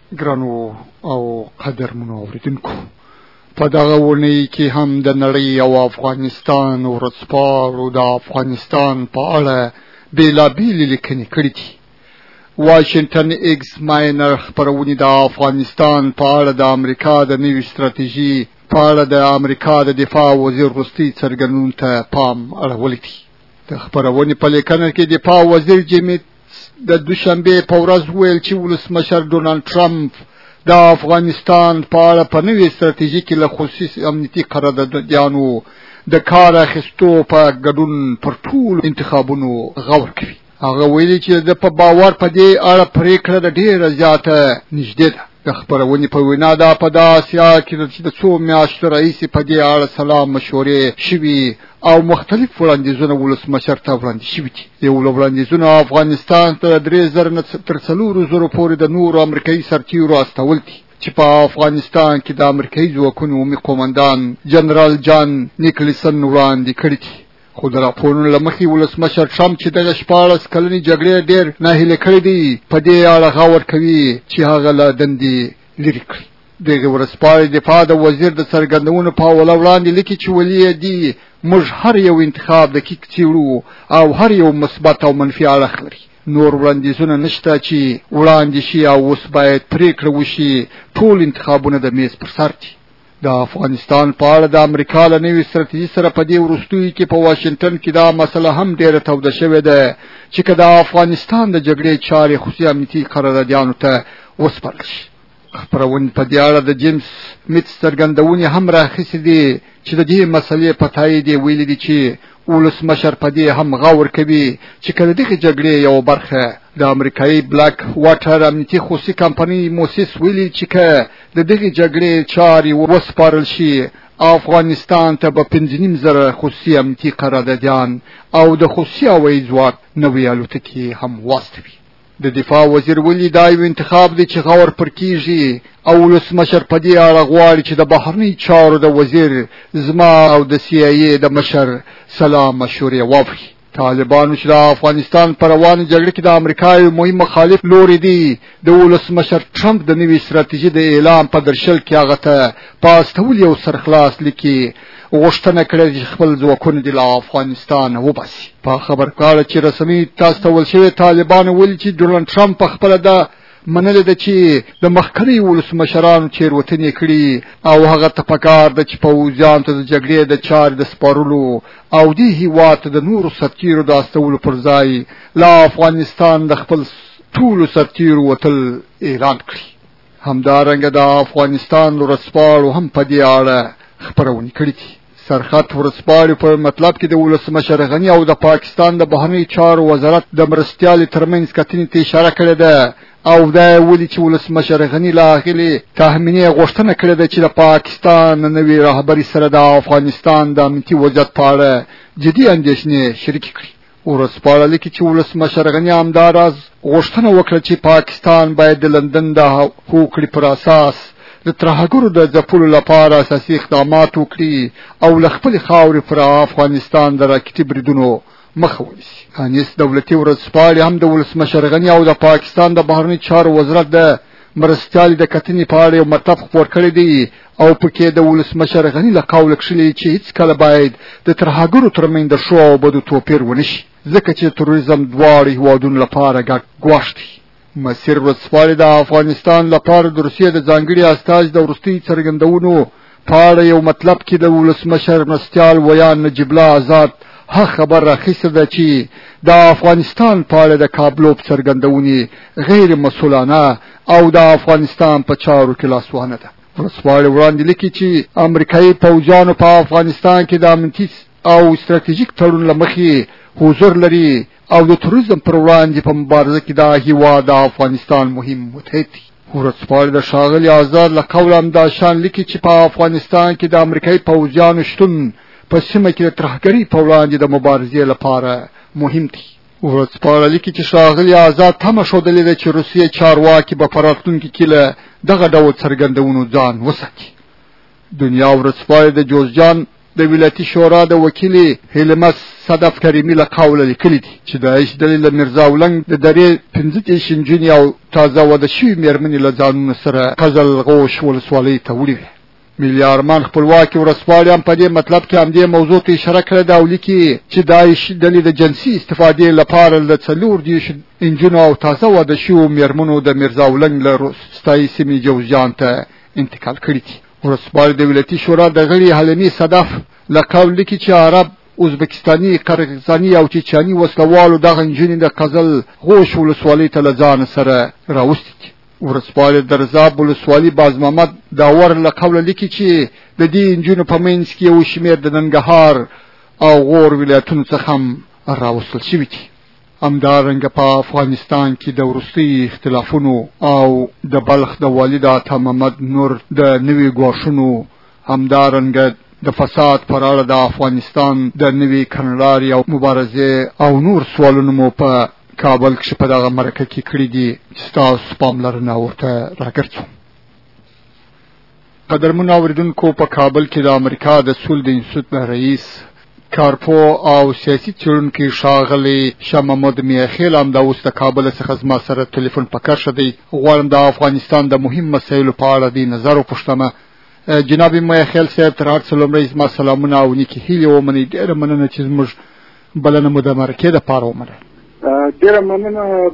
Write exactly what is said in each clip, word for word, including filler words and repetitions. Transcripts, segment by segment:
ګرانو او قدرمنو اوریدونکو، په دغه اونۍ کې هم د نړۍ او افغانستان ورځپاڼو د افغانستان په اړه بېلابېلې لیکنې کړي دي. واشنګټن ایکس ماینر خپرونې د افغانستان په اړه د امریکا د نوې ستراتیژۍ په اړه د امریکا د دفاع وزیر وروستي څرګندونو ته پام اړولی دی. د خپرونې په لیکنه کې دفاع وزیر جیمي د دوشنبه په ورځ ویل چې ولسمشر ډونالد ټرمپ د افغانستان په اړه په نوې ستراتیژۍ کې له خصوصي امنیتي قراردادونو د کار اخیستو په ګډون پر ټولو انتخابونو غور کوي. هغه ویلي چې د په باور په دې اړه پریکړه د ډېره زیاته نږدې ده. د خپرونې په وینا دا په داسې حال کې چې د څو میاشتو راهیسې په دې اړه سلا مشورې شوي او مختلف وړاندیزونه ولسمشر ته وړاندې شوي دي. یو له وړاندیزونو افغانستان ته درې زره نه تر څلورو زرو پورې د نورو امریکایي سرتیرو استول دي چې په افغانستان کې د امریکایي ځواکونو عمومي قومندان جنرال جان نیکلسن وړاندې کړي دي. خو د راپورونو له مخې ولسمشر ټرمپ چې دغه شپاړس کلنې جګړې ډېر ناهیلې کړي دي، په دې اړه غور کوي چې هغه له دندې لرې کړي. دغه ورځپاڼې دفاع د وزیر د څرګندونو په حواله وړاندې لیکي چې ویلي دي موږ هر یو انتخاب دقیق څېړو او هر یو مثبت او منفي اړخ لري. نور وړاندیزونه نشته چې وړاندې شي او اوس باید پریکړه وشي. ټول انتخابونه د میز پر سر دي. د افغانستان په اړه د امریکا له نوې ستراتیژۍ سره په دې وروستیو کې په واشنګټن کې دا مسله هم ډېره توده شوې ده چې که د افغانستان د جګړې چارې خصوصي امنیتي قراردادیانو ته وسپارل شي. خپرونې په دې اړه د جیمز سمیت څرګندونې هم راخیستې دي چې د دې مسلې په تایید یې ویلي دي چې ولسمشر په دې هم غور کوي چې که د دغې جګړې یوه برخه د امریکایي بلاک واټر امنیتي خصوصي کمپنۍ موسس ویلي چې که د دغې جګړې چارې وسپارل شي، افغانستان ته به پنځه نیم زره خصوصي امنیتي قراردادیان او د خصوصي هوایي ځواک نوې الوتکې هم واستوي. د دفاع وزیر ویلي دا یو انتخاب دی چې غور پر کیږي او ولسمشر په دې اړه غواړي چې د بهرني چارو د وزیر زما او د سی ای ای د مشر سلا مشورې واوري. طالبانو چې د افغانستان پر روانه جګړه کې د امریکا یو مهم مخالف لوري دي، د ولسمشر ټرمپ د نوې ستراتیژۍ د اعلان په درشل کې هغه ته په استول یو سرخلاص لیکي غوښتنه کړې چې خپل ځواکونه د افغانستان وباسي. په خبرکاله چې رسمي تاسو شوی طالبان ویلي چې ډونالد ټرمپ په خپل د منل ده چې د مخکني ولسمشرانو تېروتنې کړي او هغه ته پکار ده چې پوځیانو ته د جګړې د چارې د سپارلو او دې هېواد ته د نورو سرتیرو د استولو پر ځای له افغانستان د خپل ټولو سرتیرو وتل اعلان کړي. همدارنګه د افغانستان ورځپاڼو هم په دې اړه خپرونې کړي دي. سرخط ورځپاڼې په مطلب کې د ولسمشر غني او د پاکستان د بهرنیو چارو وزارت د مرستیالې ترمنځ کتنې ته اشاره کړې ده او دا ویلي چې ولسمشر غني له هغې تهمینې غوښتنه کړې ده چې د پاکستان نوې رهبري سره د افغانستان د امنیتي وضعیت په اړه جدي اندېښنې شریکې کړي. ورځپاڼه لیکي چې ولسمشر غني همداراز غوښتنه وکړه چې پاکستان باید د لندن د هوکړې پر اساس د ترهګرو د ځپلو لپاره اساسي اقدامات وکړي او له خپلې خاورې پر افغانستان د راکټي بریدونو مخه ونیسي. انیس دولتي ورځپاڼې هم د ولسمشر غني او د پاکستان د بهرنیو چارو وزارت د مرستیالې د کتنې په اړه یو مطلب خپور کړی دی او پکې د ولسمشر غني له قوله کښلي چې هېڅکله باید د ترهګرو ترمنځ د ښو او بدو توپیر ونه شي، ځکه چې تروریزم دواړو هېوادونو لپاره ګډ ګواښ دی. مسیر ورځپاڼې د افغانستان لپاره د روسیې د ځانګړي استازي د وروستي څرګندونو په اړه یو مطلب کې د ولسمشر مرستیال ویان نجیب الله آزاد ها خبر راخیسته ده چې د افغانستان په اړه د کابلوب څرګندونې غیر مسؤلانه او د افغانستان په چارو کې لاسوهنه ده. ورځپاڼې وړاندې لیکي چې امریکایي پوځیانو په افغانستان کې د امنیتي او ستراتیژیک تړون له مخې حضور لري او د تروریزم پر وړاندې په مبارزه کې دا هېواد د افغانستان مهم متحد دی. ورځپاڼې د ښاغلي آزاد له قوله همدا شان لیکي چې په افغانستان کې د امریکایي پوځیانو شتون په سیمه کې د ترهګرۍ په وړاندې د مبارزې لپاره مهم دی. ورځپاڼه لیکي چې ښاغلي آزاد تمه ښودلې ده چې روسیې چارواکي به په راتلونکي کې له دغه ډول څرګندونو ځان وساتي. دنیا ورځپاڼې د جوزجان د ولایتي شورا د وکیل هیلمس صدف کریمي له قوله لیکلي دي چې داعش ډلې له میرزا ولنګ د درې پنځه دېرش نجونې او تازه واده شوي مېرمنې له ځانونو سره قزلغوش ولسوالۍ ته وړي وې. میلیارمان خپلواکي ورځپاڼې هم په دې مطلب کې همدې موضوع ته اشاره کړې ده او لیکي چې داعش ډلې د جنسي استفادې لپاره د څلور دېرش نجونو او تازه واده شوو مېرمنو د میرزا ولنګ له روستایي سیمې جوزجان ته انتقال کړي دي. ورځپاڼې د ولایتي شورا د غړي حلیمې صدف له قول لیکي چې عرب، ازبکستاني، قرغیزستاني او چیچاني وسلوالو دغه نجونې د قزل غوش ولسوالۍ ته له ځان سره راوستي دي. ورځپاڼې د رضاب ولسوالي باز محمد داور له قوله لیکي چې د دې نجونو په منځ کې یو شمېر د ننګرهار او غور ولایتونو څخه هم راوستل شوي دي. همدارنګه په افغانستان کې د وروستي اختلافونو او د بلخ د والي د عطا محمد نور د نوي ګواښونو، همدارنګه د فساد پر اړه د افغانستان د نوي کړنلارې او مبارزې او نور سوالونه مو په کابل کې په دغه مرکه کې کړي دي چې ستاسو پاملرنه ورته راګرځوم. قدرمنو اورېدونکو، په کابل کې د امریکا د سول د انستیتوت رئیس کارپو او سیاسي څېړونکی ښاغلی شاه محمود میاخیل هم دا اوس د کابل څخه زما سره تلیفون په کرښه دی. غواړم د افغانستان د مهم مسایلو په اړه د نظر وپوښتمه. جناب میاخیل صاحب، تر هر څه لومړی زما سلامونه او نیکې هیلې ومنئ. ډېره مننه چې زموږ بلنه مو د مرکې دپاره ومنله. ډېره مننه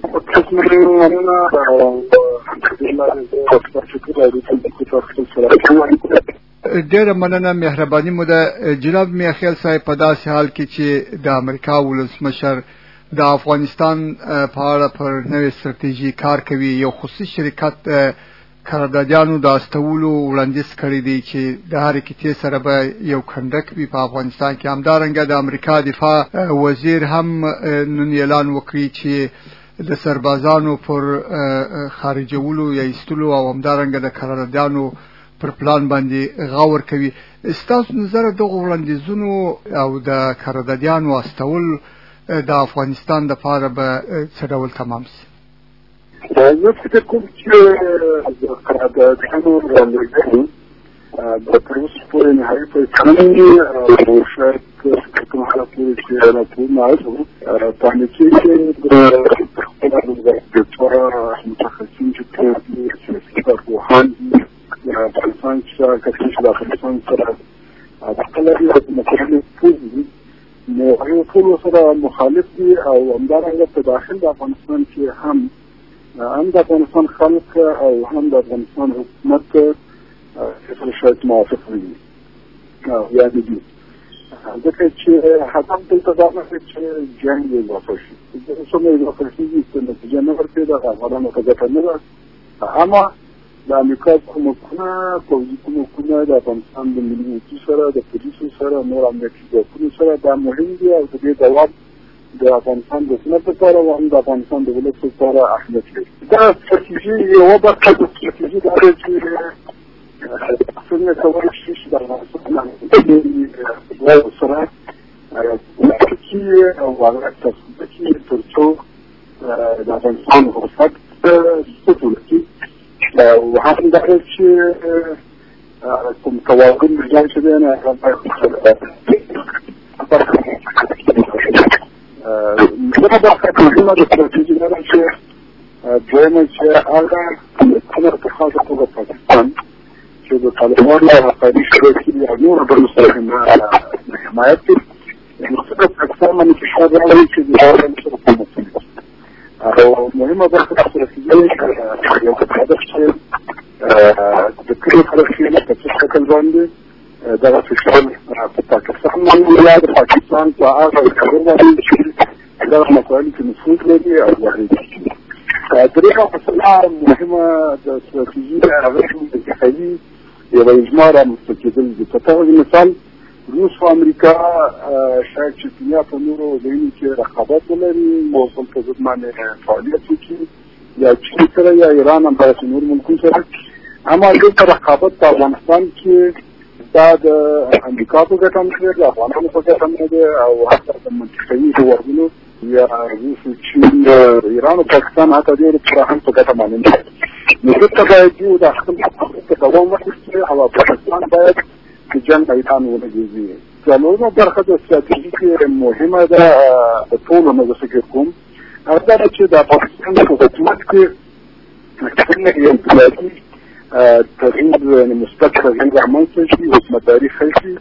ډېره مننه مهرباني مو ده. جناب میاخیل صاحب، په داسې حال کې چې د امریکا ولسمشر د افغانستان په اړه پر نوې ستراتیژي کار کوي، یو خصوصي شرکت قراردادیانو د استولو وړاندیز کړی دی چې د هرې کیسې سره به یو کنډک وي په افغانستان کې. همدارنګه د امریکا دفاع وزیر هم نن اعلان وکړي چې د سربازانو پر خارجولو یا ایستلو او همدارنګه د قراردادیانو پر پلان باندې غور کوي. ستاسو نظر دغه وړاندیزونو او د قراردادیانو استول د افغانستان دپاره به څه ډول تمام شي؟ زه فکر کوم چې قراردادیانو وړاندیزونه به تر اوسه پورې نهایي فیصله نه وي او شاید تر کومه حده پورې چې راپورونه اورو په امریکا کې د خپله متخصصین چې سیاسي کارپوهان دي د افغانستان څخه کسان چې د افغانستان سره خپله مسایل پوه دي، نو هغوی ټولو سره مخالف دي او همدارنګه په داخل د افغانستان کې هم هم د افغانستان خلک او هم د افغانستان حکومت سره شاید موافق نه دي یا نه دي، ځکه چې هدف دلته دا نه دی چې جنګ اضافه شي. څومره اضافه کېږي چې نتیجه نه ورکوي، د افغانانو ته ګټه نه ده. اما د امریکا کومکونه، پوځي کومکونه د افغانستان د ملي سره، د پولیسو سره، نور امنیتي ځواکونو سره دا مهم دي او د دې دوام د افغانستان د حکومت لپاره او هم د افغانستان د ولس لپاره اهمیت لري. دا ستراتیژي یوه برخه د ستراتیژي دا ده چې څنګه کولی شي چې د افغانستان د سره اړیکې او هغه تصمیم کړي تر څو د افغانستان حکومت سپورټ کړي او هم دا چې کوم توازن رجال چې دی نه هغه دغه برخه کومه د ستراتیژي ده چې دویمه چې هغه کومه په خاصه توګه پاکستان چې د طالبانو او عقایدي شبکې او نورو ډلو سره حمایت کوي، مخصوصا پاکستان باندې فشار راوړي چې د هغوی سره حکومت کوي. او مهمه برخه د ستراتیژۍ یو هدف چې د کلي خلک چې په څه شکل باندې دغه فشار په پاکستان باندې یا د پاکستان په هغه خبر باندې چې دغه مسایل کې نفوذ لري او واردېږي. درېیمه مسله مهمه د ستراتیژي هغه د انتخابي یوه اجماع رامنځته کېدل دي. په دغه مثال روس او امریکا شاید چې دنیا په نورو ځایونو کې رقابت ولري، موسم په ضد باندې فعالیت وکړي، یا چین سره یا ایران هم داسې نور ملکونو سره. اما دلته رقابت په افغانستان کې دا د امریکا په ګټه نه دی، د افغانانو په ګټه نه دی او حتی د منطقوي هېوادونو یا روس، چین، ایران او پاکستان حتی ډېرو سره هم په ګټه باندې نه دی. نو دلته باید یو د خپل حکومت ته دوام ورکړي او پاکستان باید د جنګ میدان ولګېږي. څلورمه برخه د ستراتیژي کې مهمه ده د ټولو نه زه فکر کوم هغه دا چې د افغانستان په حکومت کې څنګه یو انقلابي تغییر یعنې مثبت تغییر رامنځته شي حکومتداري ښه شي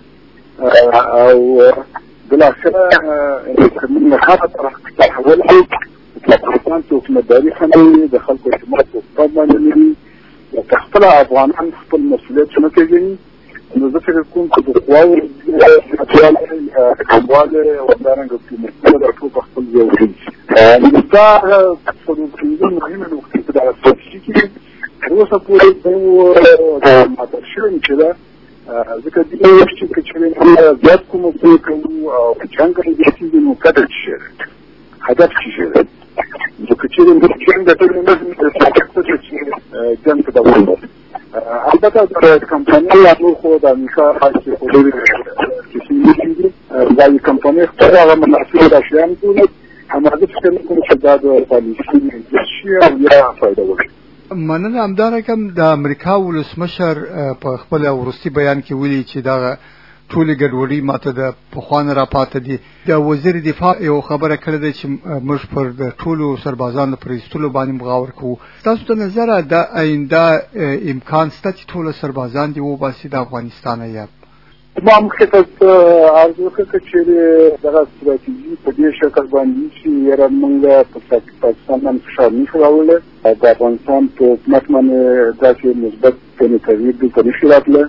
او بالاخره من هغه طرف تحول شي د افغانستان په حکومتداري ښه نه وي د خلکو اعتماد په حکومت باندې نه وي که خپله افغانان خپل مسؤلیت ونه پېژني نو زه فکر کوم چې د قواو زیاتوالی کموالی او همدارنګه حکومتونه دا ټول په خپل ځای وړي نو دا څلور پنځه مهمې نقطې په دغه ستراتیژي کې تر اوسه پورې دا ماته شوې چې ده ځکه دې وخت چې که چېرې موږ زیات کومه پرې کوو او جنګ زیاتېږي نو ګټه څه شی ده هدف څه شی ده نو که چېرې موږ جنګ ګټلې نه وي چې جنګ ته دوام ورکړي البته د کمپنۍ یا خو د امریکا خاصې خو ډېرې کیسې دي دا د کمپنۍ خپل هغه مناسب اشیان دي هماغه فکر نه کوم چې دا د پالیسي شي او یا فایده وکړي. مننه. همدارنګه د امریکا ولسمشر په خپل وروستي بیان کې ویلي چې دا ټولې ګډوډي ماته د پخوانه راپاته دي. د وزیر دفاع یو خبره کړې ده چې موږ پر د ټولو سربازانو پر ایستلو باندې مغاور کوو. ستاسو ته نظره د آینده امکان شته چې ټول سربازان دې وباسي د افغانستانه؟ یا ما مخکې ته عرض وکړه چې دغه ستراتیژي په دې شکل باندې چې یاره موږ په پاکستان باندې فشار نشو راوړلی د افغانستان په حکومت باندې داسې مثبت تغییر دلته نشي راتلی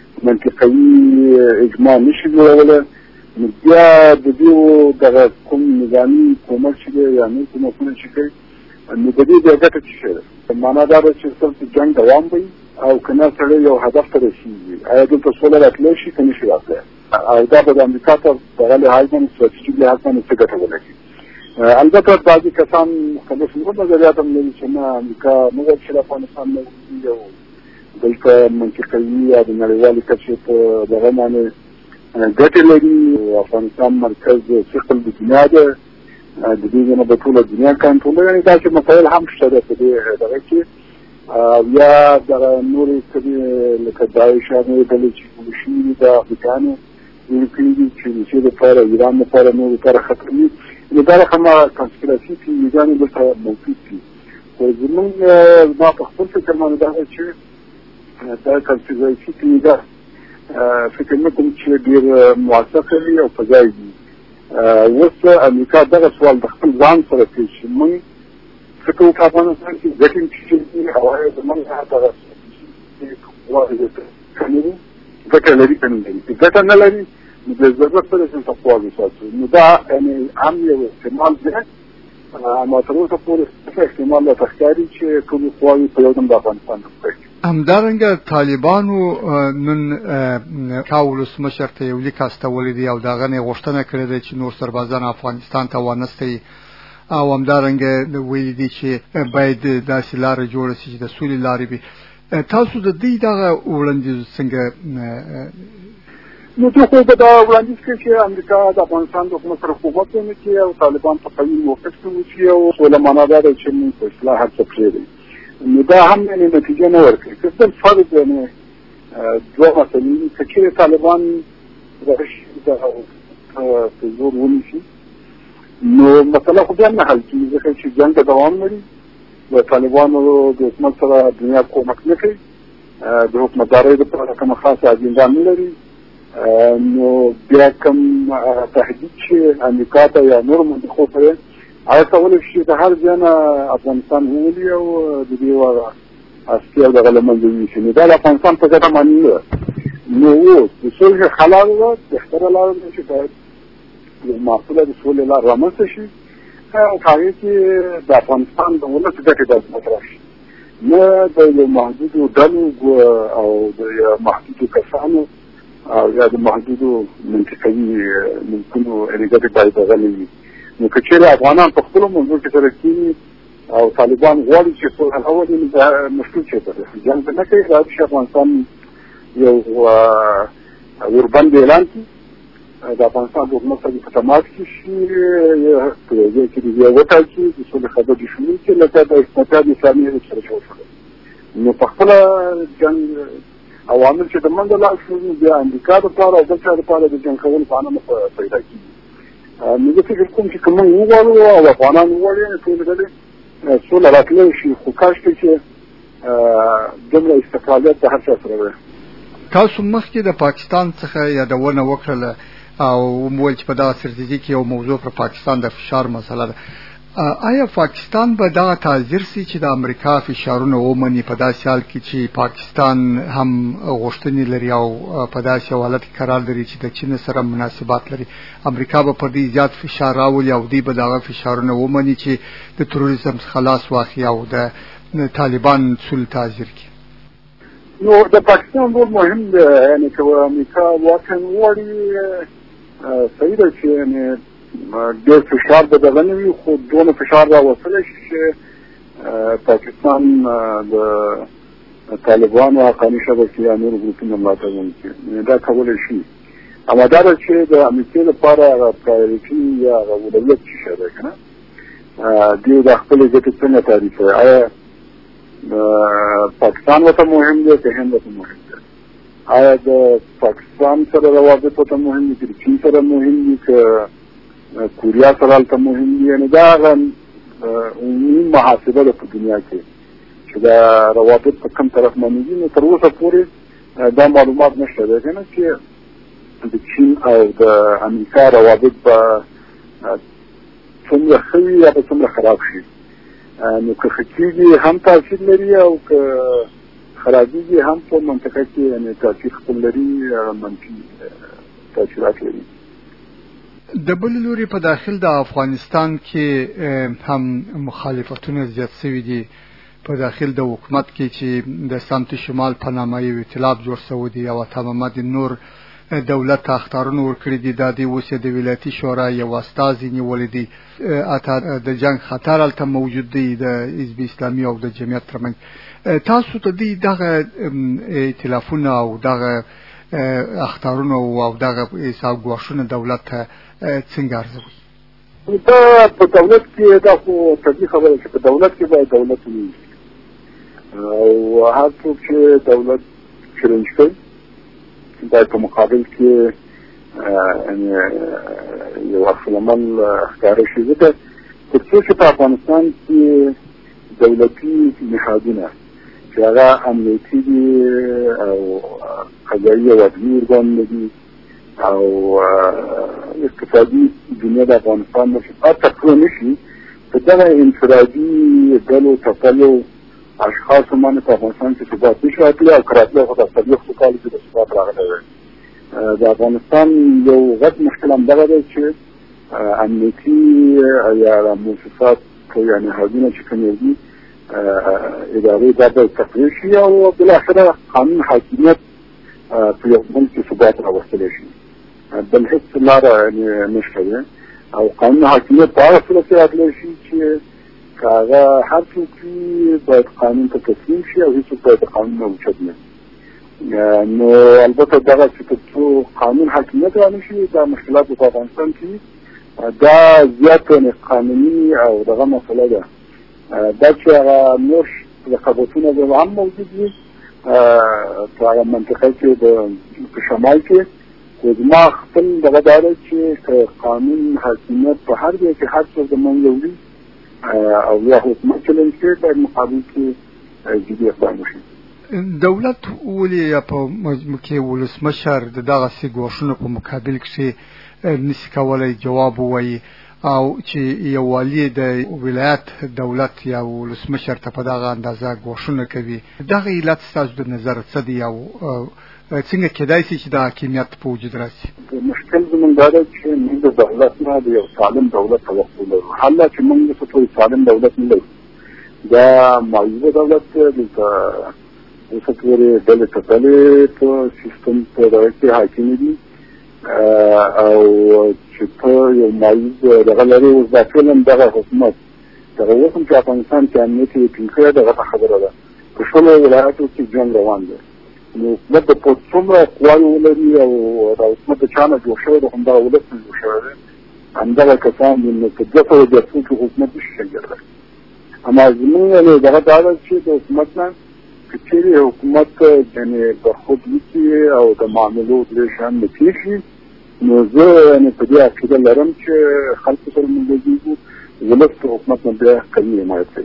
منطقوي اجماع نشي جوړولی نو بیا د دې دغه کوم نظامي کومک چې دی یا نور کومکونه چې کوي نو د دې بیا ګټه څه شی ده؟ معنا دا ده چې صرف جنګ دوام وي او که نه سړی یو هدف ته رسېږي آیا دلته سوله راتلی شي که نشي راتلی او دا به د امریکا ته دغه لحاظ باندې ستراتیژیک لحاظ باندې څه ګټه ولري. البته بعضې کسان مختلف نور نظریات هم لري چې نه امریکا نه غواړي چې د افغانستان نه وځي او دلته منطقوي یا د نړیوالې کچې په دغه باندې ګټې لري. افغانستان مرکز ثقل د دنیا ده د دې ځای نه به ټوله دنیا کنټرولوي یعنې داسې مسایل هم شته ده په دې دغه کې یا دغه نورې کلي لکه داعشانې ډلې چې جوړې شوي دي د افریقایانو جوړې کړي دي چې روسیې دپاره ایران دپاره نورو لپاره خطر وي نو دا رقم کنسپیراسي تیوریګانې دلته موجود دي. خو زموږ ما په خپل فکر باندې دا ده چې دا کنسپیراسي تیوریګان فکر نه کوم چې ډېر موثقه وي او په ځای دي. اوس امریکا دغه سوال د خپل ځان سره کوي چې موږ څه کوو په افغانستان کې ګټې چې دي او آیا زموږ دغه کمېږي ګټه لري که نه لري؟ که ګټه نه لري نو د ضرورت سره چې ته قوا وساتو نو دا یعنې هم یو احتمال دی اما تر اوسه پورې احتمال راته ښکاري چې ټولې قواوې په یو دم د افغانستان نه. همدارنګه طالبانو نن کا ولسمشر ته یو لیک استولی دی او د هغه نه غوښتنه کړې ده چې نور سربازان افغانستان ته وانستي او همدارنګه ویلي دي چې باید داسې لاره جوړه شي چې د سولې لارې وي. تاسو د دې دغه وړاندیز څنګه؟ نو ته خو به دا وړاندیز کوي چې امریکا د افغانستان د حکومت سره خدمت وکړي او طالبان په قوي موقف کې وشي او سوله معنا دا ده چې موږ په اصلاح هر څه پرېږدي. نو دا هم یعنې نتیجه نه ورکوي. که صرف فرض یعنې دوه مسلې دي که چېرې طالبان دغه شي په زور ونیسي نو مسله خو بیا نه حل کېږي ځکه چې جنګ ته دوام لري د طالبانو د حکومت سره دنیا کومک نه کوي د حکومتدارۍ دپاره کومه خاصه اجنډا نه لري نو بیا کوم تهدید چې امریکا ته یا نورو منطقو ته هغه کولی شي د هر ځای نه افغانستان وولي او د دې هغه اصلي او دغه له منځه یوسي نو دا د افغانستان په ګټه باندې نه ده. نو اوس د صلح حلال ده بهتره لاره ده چې باید یو معقوله د سولې لار رامنځته شي او په هغې کې د افغانستان د ولس ګټې باید مطرح شي نه د یو محدودو ډلو او د محدودو کسانو او یا د محدودو منطقوي ملکونو یعنې ګټې باید هغه نه وي. نو که چېرې افغانان په خپلو منځو کې سره کېني او طالبان غواړي چې صلح راولي نو دا مشکل چېرته دی؟ جنګ نه کوي دا چې افغانستان یو وربند اعلان کړي د افغانستان د حکومت سره په تماس کې شي په یو ځای کې د بیا وټاکي د سولې خبرې شروع کړي لکه د اتحاد اسلامي سره جوړ شوی نو په خپله جنګ عوامل چې د منځه لاړ شي بیا امریکا دپاره او بل چا دپاره د جنګ کولو په اړه نه پیدا کېږي. نو زه فکر کوم چې که موږ وغواړو او افغانان وغواړي ټولې ډلې سوله راتلی شي، خو کاشکې چې دومره استقلالیت د هر چا سره وي. تاسو مخکې د پاکستان څخه یادونه وکړله او وویل چې په دغه ستراتیژي کې یو موضوع پر پاکستان د فشار مسله ده. آیا پاکستان به دغه تعذیر سي چې د امریکا فشارونه ومني په داسې حال کې چې پاکستان هم غوښتنې لري او په داسې حالت کې قرار لري چې د چین سره مناسبات لري؟ امریکا به پر دې زیات فشار راولي او دوی به دغه فشارونه ومني چې د تروریزم څخه لاس واخلي او د طالبان سول تعذیر کړي. نو د پاکستان رول مهم دی، یعنی که امریکا واقعا وغواړي صحیح ده چې یعنی ډېر فشار به دغه نه وي، خو دونه فشار راوستلی شي چې پاکستان د طالبانو حقاني شبکې یا نورو ګروپونو ملاتړ وکړي. دا کولی شي. اما دا ده چې د امریکې لپاره هغه پرایورټي یا هغه اولویت څه شی دی که نه، دوی د خپلې ګټې څنګه تعریفوي. آیا پاکستان ورته مهم دی که هند ورته مهم دی؟ آیا د پاکستان سره روابط ورته مهم دي که د چین سره مهم دي که کوریا سره هلته مهم دي؟ یعنې دا هغه عمومي محاسبه ده په دنیا کې چې دا روابط په کوم طرف باندې دي. نو تر اوسه پورې دا معلومات نشته دی که نه چې د چین او د امریکا روابط به څومره ښه وي یا به څومره خراب شي. نو که ښه کېږي هم تاثیر لري او که خرابېږي هم په منطقه کې یعنې تاثیر خپل لري، منفي تاثیرات لري. د بل لوري په داخل د افغانستان کې هم مخالفتونه زیات شوي دي په داخل د حکومت کې چې د سمت شمال په نامه یو ائتلاف جوړ شوی دی او تمامت نور دولت اختارونه ورکړي دي. دا دی اوس د ولایتي شورا یو استازي نیولی دی. اته د جنگ خطر هلته موجود دی د حزب اسلامي او د جمعیت ترمنځ. تاسو ته دی دغه ائتلافونه او دغه اختارونه او دغه حساب ګواښونه دولت ته څنګه ارزوي؟ دا په دولت کې دا خو طبیعي خبره چې په دولت کې باید دولت وي او هر څوک چې دولت چلنج کوي باید په مقابل کې یو عکس العمل ښکاره شي. ځکه تر څو چې په افغانستان کې دولتي نهادونه چې هغه امنیتي دي او قضایي او عدلي ارګانونه دي او اقتصادي دنیا د افغانستان مشکلات تقویه نه شي، په دغه انفرادي ډلو تپلو اشخاصو باندې په افغانستان کې ثبات نشي راتلی او که راتلی خو د څلوېښتو کالو کې د ثبات راغلی دی. د افغانستان یو غټ مشکل همدغه دی چې امنیتي یا مؤسسات یا نهادونه چې کومې دي ادارې دا باید تقویه شي او بالاخره قانون حاکمیت په یو بل کې ثبات راوستلی شي. بل هېڅ لاره نشته دی او قانون حاکمیت په هغه صورت کې راتلی شي چې که هغه هر څوک وي باید قانون ته تسلیم شي او هېڅوک باید د قانون نه اوچت نه وي. نو البته دغه چې تر څو قانون حاکمیت را نه شي دا مشکلات په افغانستان کې دا زیات قانوني او دغه مسله ده. دا چې هغه نور رقابتونه به هم موجود وي په هغه منطقه کې په شمال کې، خو زما خپل دغه دا ده چې که قانون حاکمیت په هر ځای کې هر څوک د منځه وړي او یا حکومت چلنج کوي باید مقابل کې جدي اقدام وشي. دولت ولې په کې ولسمشر د دغسې ګواښونو په مقابل کې نشي کولی جواب ووایي او چې یو والي د ولایت دولت یا ولسمشر ته په دغه اندازه ګواښونه کوي؟ دغه علت ستاسو د نظر څه دی او څنګه کېدای شي چې د حاکمیت په وجود راشي؟ مشکل زموږ دا ده چې موږ د دولت نه د یو سالم دولت توقع لرو. حال دا چې موږ څه ټول سالم دولت نه لرو. دا معیوبه دولت دلته اوسه پورې ډلې ټپلې په سیستم په دغه کې حاکمې دي او چې ته یو معیوب دغه لرې اوس دا فعلا دغه حکومت دغه اوس هم چې افغانستان کې امنیت یې ټینګ کړی دغه خبره ده. په شلو ولایاتو کې جنګ روان دی. نو حکومت د په څومره قواوې ولري او دا حکومت د چا نه جوړ شوی دی، همدغه ولس نه جوړ شوی دی، همدغه کسان دي. نو په دوه سوه دیارلس کې حکومت نشي ټینګېدلی. اما زموږ دغه دا ده چې د حکومت نه که چیرې حکومت یعنې برخود وکړي او د معاملو درې شیان نه تېر شي، نو زه یعنې په دې عقیده لرم چې خلکو سره مونږ ولس د حکومت نه بیا قوي حمایت کوي.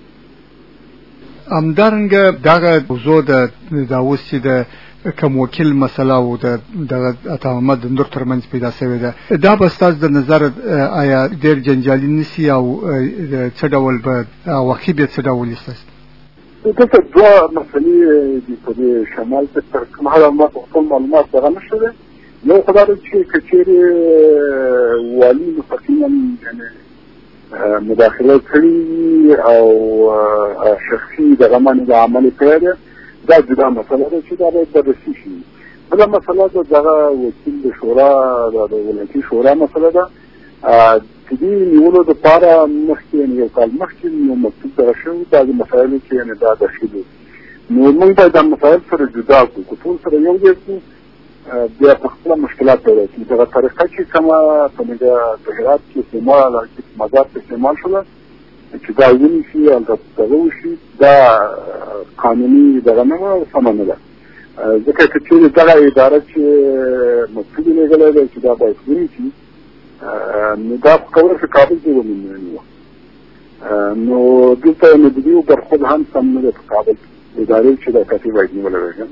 همدارنګه دغه موضوع د دا اوس چې د کوم وکیل مسله او د دغه عطا محمد د نور ترمنځ پیدا شوې ده، دا به ستاسو د نظر آیا ډېر جنجالي نشي او څه ډول به واقع به څه ډول وي ستاسو؟ دلته دوه مسلې دي په دې شمال کې تر کومه حده ما خپل معلومات دغه نه شوی. یو خو دا ده چې که چېرې والي مستقیما یعنې مداخله کړي او شخصي دغه باندې د عمل کړی دی، دا جدا مسله ده چې دا باید بررسي شي. بله مسله ده دغه وکیل د شورا د ولایتي شورا مسله ده. د دې نیولو دپاره مخکې یو کال مخکې یو مکتوب دغه شوی، دا د مسایلو کې یعنې دا داخل و. نو موږ باید دا مسایل سره جدا کړو، که ټول سره یو ځای کړو بیا په خپله مشکلات پیدا کړي. دغه طریقه چې کومه په هرات کې استعمال مزار کې استعمال شوله چې دا ونیسي او دغه وشي، دا قانوني دغه نه وه او سمه نه ده. ځکه که چېرې دغه اداره چې مکتوب یې لېږلی دی چې دا باید ونیسي، نو دا خو کولی شي کابل کې ونیوه. نو دلته نو د دې برخود هم سم نه دی په کابل ادارې چې دا کسې باید نیولی وی.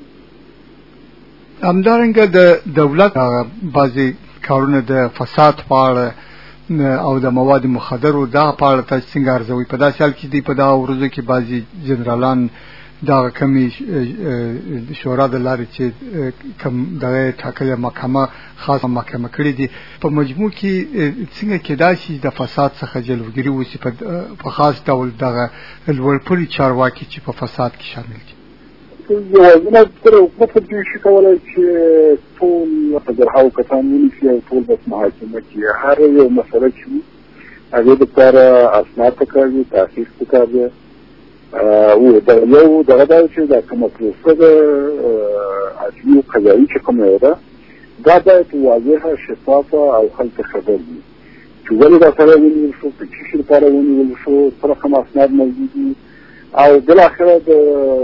همدارنګه د دولت بعضې کارونه د فساد په اړه او د مواد مخدرو دغه په اړه تاسو څنګه ارزوئ؟ په داسې حال کې دی په دغه ورځو کې بعضې جنرالان دغه کمې شورا د لارې چې کوم دغه ټاکلې محکمه خاصه محکمه کړې دي، په مجموع کې څنګه کېدای شي د فساد څخه جلوګیري وشي په خاص ډول دغه لوړپوړي چارواکي چې په فساد کې شامل دي؟ یوازینه تر حکومت په دې شي کولی چې ټول په زرهاو کسان ونیسي او ټول به محاکمه کړي. هر یو مسله چې وي هغې دپاره اسناد پکار دي، تحقیق پکار دی. او یو دغه دا چې دا کومه پروسه ده عدلي او قضایي چې کومه یو ده، دا باید واضحه، شفافه او خلک خبر وي چې ولې دا سړی ونیول شو، په څه شي لپاره ونیول شو، څه رقم اسناد موجود دي، او بالاخره د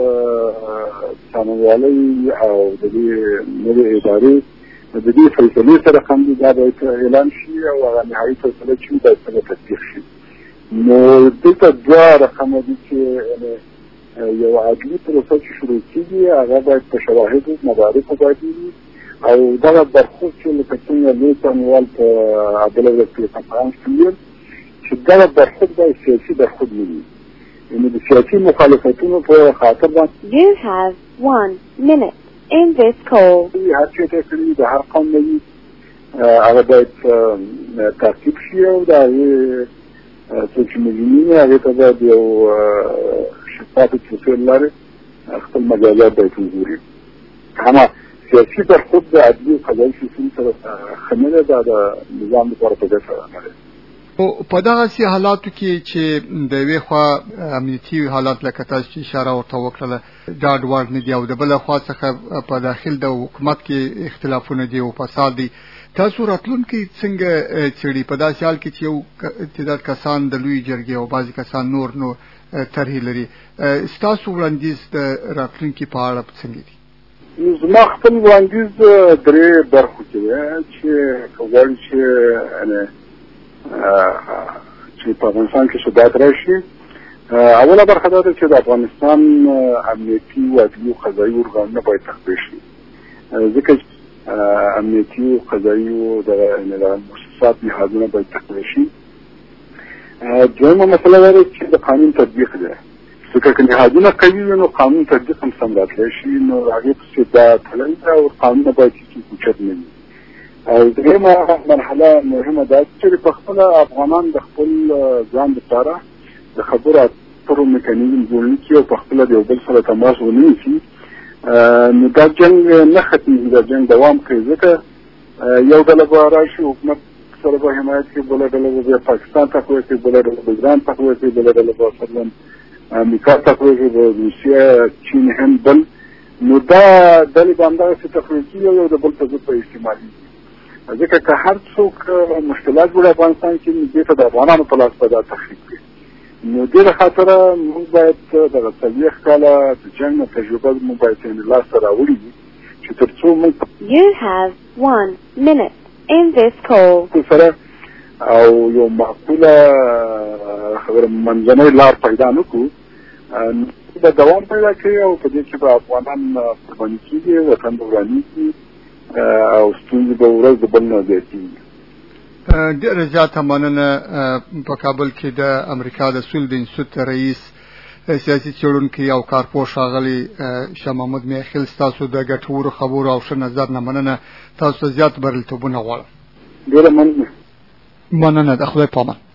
څارنوالۍ او د دې نوې ادارې د دې فیصلې سره هم دي، دا باید اعلان شي او هغه نهایي فیصله چې وي باید څنګه تطبیق شي. نو دلته دوه رقمه دي چې یو عدلي پروسه چې شروع کېږي هغه باید په شواهدو مدارکو باید وي، او دغه برخورد چې لکه څنګه لوی څارنوال په بله ورځ کې کنفرانس کې ویل چې دغه برخورد باید سیاسي برخورد نه وي، یعنې د سیاسي مخالفتونو په خاطر باندې You have one minute in this call. هر چې ته کړي د هر قوم نه وي هغه باید تعقیب شي او د هغې څوک چې مجرمین وي هغې ته باید یو شفافې پروسې له لارې خپل مجازات باید وګوري. همه سیاسي برخورد د عدلي او قضایي سیستم سره ښه نه دی، دا د نظام لپاره په ګټه نه دی. په دغسې حالاتو کې چې د یوې خوا امنیتي حالات لکه تاسو چې اشاره ورته وکړله ډاډ وړ نه دي او د بله خوا څخه په داخل د حکومت کې اختلافونه دي او فساد دی، تاسو راتلونکي څنګه څېړي؟ په داسې حال کې چې یو تعداد کسان د لویې جرګې او بعضې کسان نور نور طرحې لري، ستاسو وړاندیز د راتلونکي په اړه څنګه دي؟ زما خپل وړاندیز درې برخو کې دی چې که غواړي چې چې په افغانستان کې ثبات راشي. اوله برخه دا ده چې د افغانستان امنیتي او عدلي او قضایي ارګانونه باید تقویه شي، ځکه چې امنیتي او قضایي او د مؤسسات نهادونه باید تقویه شي. دویمه مسله دا ده چې د قانون تطبیق دی، ځکه که نهادونه قوي وي نو قانون تطبیق هم سم راتلی شي، نو هغې پسې دا تلل ده او قانونه باید هېڅوک اوچت نه وي. او درېیمه مرحله مهمه ده چې په خپله افغانان د خپل ځان لپاره د خبرو اترو میکانیزم جوړ نه کړي او په خپله د یو بل سره تماس ونه نیسي، نو دا جنګ نه ختمېږي، دا جنګ دوام کوي. ځکه یو ډله به راشي حکومت سره به حمایت کوي، بله ډله به بیا پاکستان تقویه کوي، بله ډله به ایران تقویه کوي، بله ډله به مثلا امریکا تقویه کوي، به روسیه، چین، هند، بل. نو دا ډلې به همدغسې تقویه کېږي او یو د بل په ضد به استعمالېږي. ځکه که هر څوک مشکلات جوړي افغانستان کې، نو دې ته د افغانانو په لاس به دا تخریب کړي. نو دې خاطره موږ باید دغه څلوېښت کاله د جنګ نه تجربه موږ باید یې لاسته راوړي وي چې تر څو موږ You have one minute in this call. سره او یو معقوله خبره منځنۍ لار پیدا نه کړو د دوام پیدا کوي او په دې کې به افغانان قرباني کېږي وطن به ورانېږي او ستونزې به ورځ د بل نه زیاتېږي. ډېره زیاته مننه. په کابل کې د امریکا د سول د انستیتوت رئیس سیاسي څېړونکی او کارپوه ښاغلی شاه محمود میاخیل ستاسو د ګټورو خبرو او ښه نظر نه مننه. تاسو ته زیات بریالیتوبونه غواړم. ډېره مننه. مننه. د خدای په امان.